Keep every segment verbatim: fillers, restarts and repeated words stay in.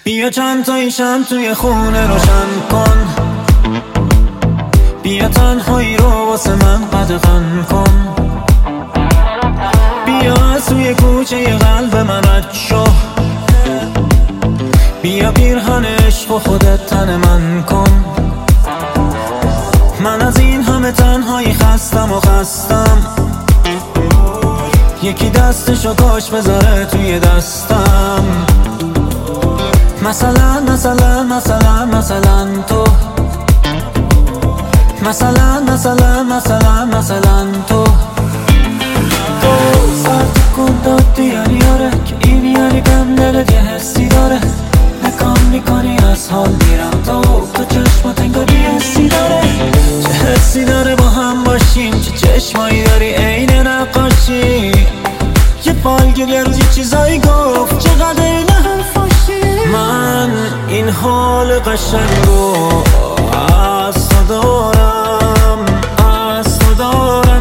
بیا چند تایی شم توی خونه روشن کن، بیا تنهایی رو واسه من قدغن کن، بیا از توی کوچه ی قلب من رد شو، بیا پیرهن عشق و خودت تن من کن. من از این همه تنهایی خستم و خستم، یکی دستشو کاش بذاره توی دستم. مثلا مثلا مثلا مثلا تو، مثلا مثلا مثلا مثلا تو تو سرد کن دادی یعنی آره که این یعنی بهم دلت یه حسی داره، نکام میکنی از حال میرم تو تو چشمات انگار یه حسی داره. چه حسی داره با هم باشیم، چه چشمایی داری عین نقاشی، یه فالگیر یه روز یه چیزایی گفت چقدر این حرفاشی. من این حال قشنگو از تو دارم، از تو دارم.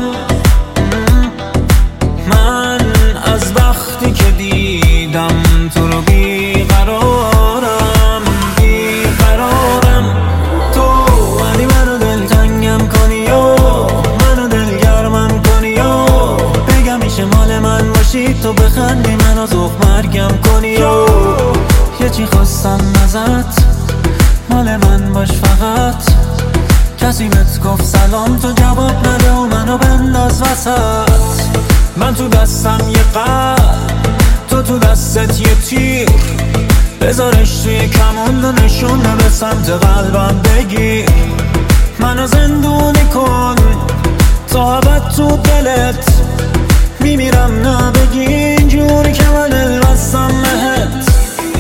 من از وقتی که دیدم تو رو بیقرارم، بیقرارم. تو ولی منو دلتنگم کنی و منو دلگرمم کنی و بگم میشه مال من باشی، تو بخندی منو ذوق مرگم کنی و یه چی خواستم ازت، مال من باش فقط. کسی بهت گفت سلام تو جواب نده و منو بنداز وسط. من تو دستم یه قلب، تو تو دستت یه تیر، بذارش توی کمون و نشونه به سمت قلبم بگیر. منو زندونی کن تا ابد تو دلت، میمیرم نبگی اینجوری که من دل بستم بهت.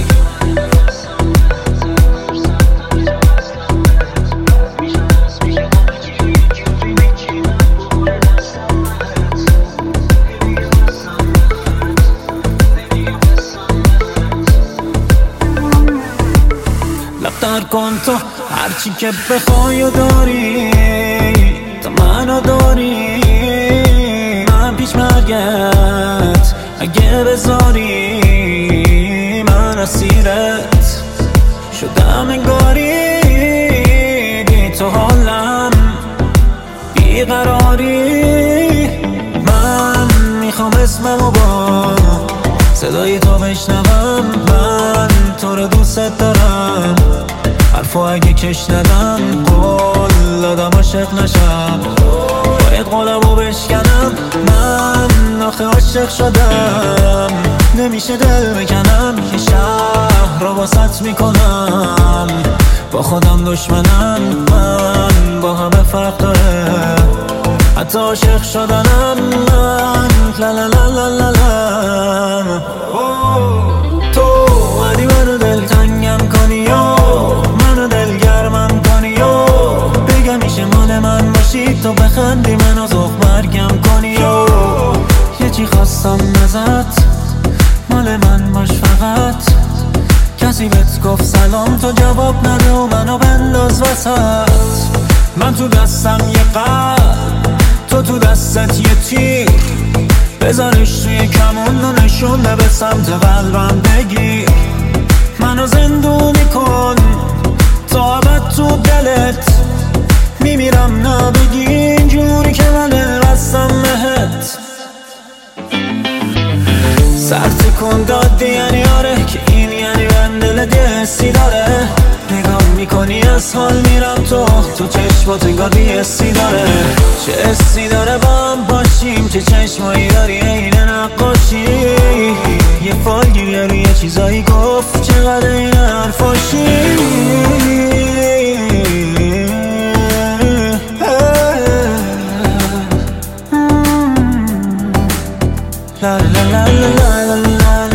لبتر کن تو هرچی که بخوای و داری، تو منو داری. من پیش مرگت اگه بذاری، من اسیرت شدم انگاری. بی تو حالم بیقراری. من میخوام اسممو با صدای تو بشنوم، من تو رو دوست دارم. حرفو اگه کش ندم قول دادم عاشق نشم، باید قولمو بشکنم. من آخه عاشق شدم، نمیشه دل بکنم. یه شهر رو واسط میکنم، با خودم دشمنم. من با همه فرق داره، حتی عاشق شدنم. من لا لا لا لا لا لا. تو ولی منو دلتنگم کنی و منو دلگرمم کنی و بگم میشه مال من باشی، تو بخندی منو ذوق مرگم کنی و یه چی خواستم ازت، مال من باش فقط. کسی بهت گفت سلام تو جواب نده و منو بنداز وسط. من تو دستم یه قلب، تو تو دستت یه تیر، بذارش توی کمون و نشونه به سمت قلبم بگیر. منو زندونی کن تا ابد تو دلت، میمیرم نبگی اینجوری که من دل بستم بهت. سرد کن دادی یعنی آره که این یعنی من دلت یه حسی داره، نگاه میکنی از حال میرم تو تو چشمات انگار یه حسی داره. چه حسی داره با هم باشیم، چه چشمایی داری عین نقاشی، یه فالگیر روی یه چیزایی گفت چقدر این حرفاشی. لا لا لا لا لا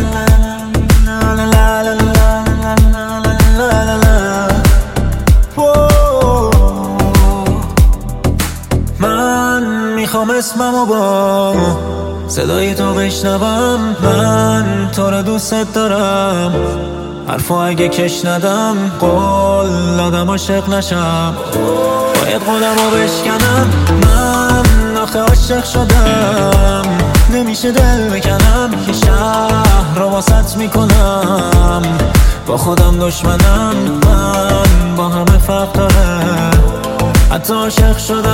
میخوام اسممو با صدای تو بشنوم، من تو رو دوست دارم. حرفو اگه کش ندم قول دادم عاشق نشم، باید قولمو بشکنم. من آخه عاشق شدم، نمیشه دل بکنم. یه شهر رو واسط میکنم، با خودم دشمنم، من با همه فرق داره. حتی عاشق شدم